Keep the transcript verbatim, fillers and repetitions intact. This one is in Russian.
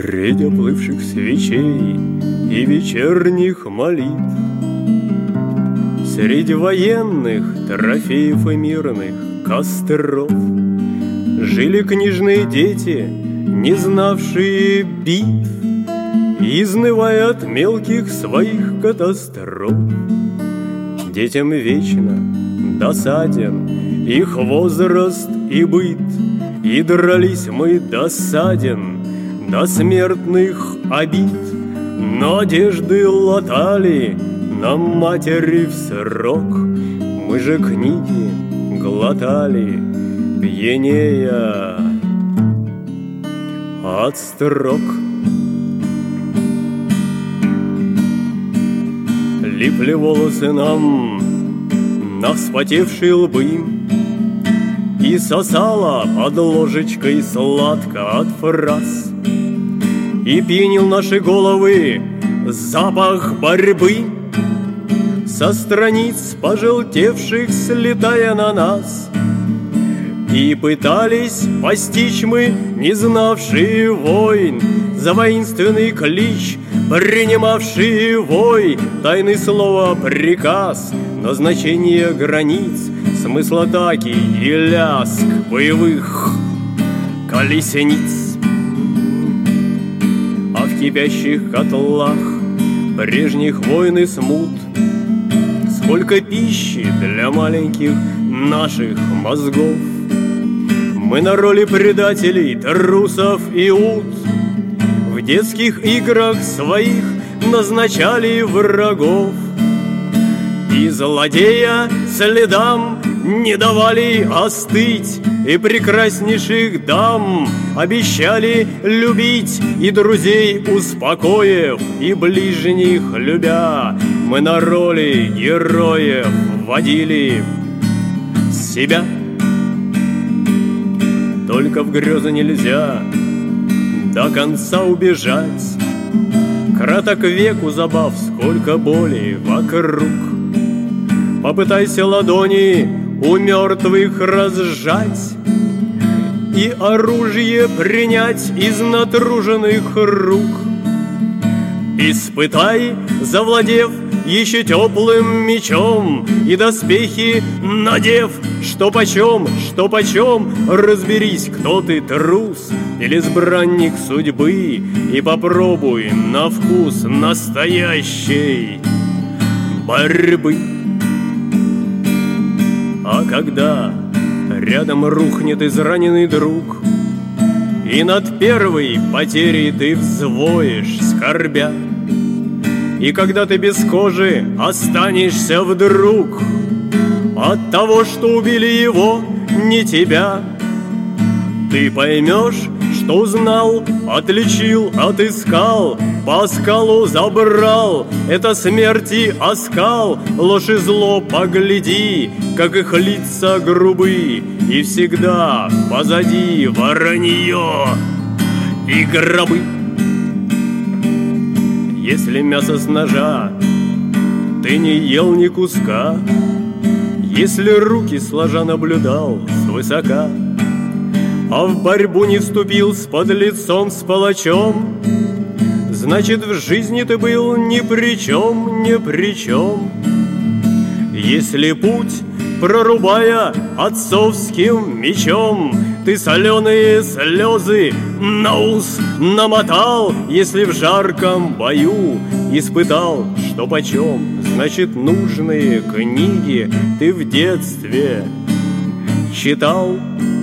Среди оплывших свечей и вечерних молитв, среди военных трофеев и мирных костров жили книжные дети, не знавшие битв, изнывая от мелких своих катастроф. Детям вечно досаден их возраст и быт, и дрались мы досаден до смертных обид. Но одежды латали нам матери в срок, мы же книги глотали, пьянея от строк. Липли волосы нам на вспотевшие лбы, и сосала под ложечкой сладко от фраз, и пьянил наши головы запах борьбы со страниц пожелтевших, слетая на нас. И пытались постичь мы, не знавшие войн, за воинственный клич принимавшие вой, тайны слова приказ, назначение границ, смысл атаки и лязг боевых колесниц. А в кипящих котлах прежних войн и смут сколько пищи для маленьких наших мозгов. Мы на роли предателей, трусов и ут в детских играх своих назначали врагов, и злодея следам не давали остыть, и прекраснейших дам обещали любить, и друзей успокоив, и ближних любя, мы на роли героев вводили себя. Только в грезы нельзя до конца убежать, краток веку забав, сколько боли вокруг. Попытайся ладони у мертвых разжать и оружие принять из натруженных рук. Испытай, завладев еще теплым мечом, и доспехи надев, что почем, что почем, разберись, кто ты, трус или избранник судьбы, и попробуй на вкус настоящей борьбы. А когда рядом рухнет израненный друг, и над первой потерей ты взвоишь, скорбя, и когда ты без кожи останешься вдруг от того, что убили его, не тебя, ты поймешь, что узнал, отличил, отыскал, по оскалу забрал, это смерти оскал, ложь и зло погляди, как их лица грубы, и всегда позади воронье и гробы. Если мясо с ножа ты не ел ни куска, если руки сложа наблюдал свысока, а в борьбу не вступил с подлецом, с палачом, значит, в жизни ты был ни при чем, ни при чем. Если путь, прорубая отцовским мечом, ты соленые слезы на ус намотал, если в жарком бою испытал, что почем, значит, нужные книги ты в детстве читал.